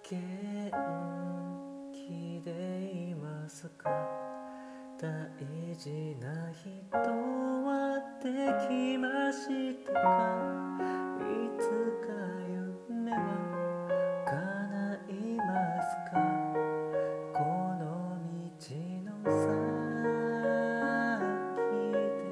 元気でいますか？大事な人はできましたか？いつか夢は叶いますか？この道の先で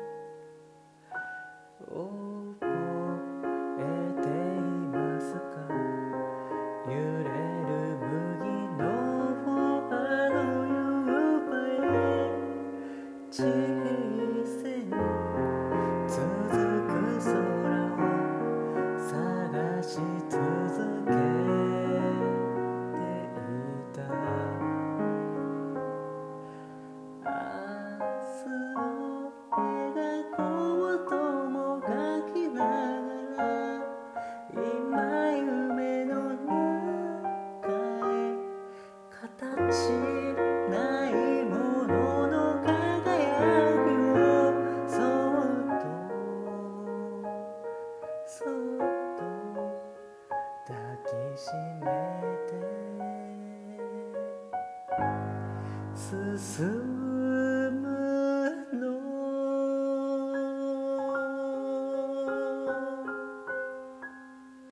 覚えていますか？揺れる麦のあの夕張へ小さい続く空を探し続けていた。明日を描こうともがきながら今夢の中へ形ないものの輝きをそっとそっと抱きしめて進む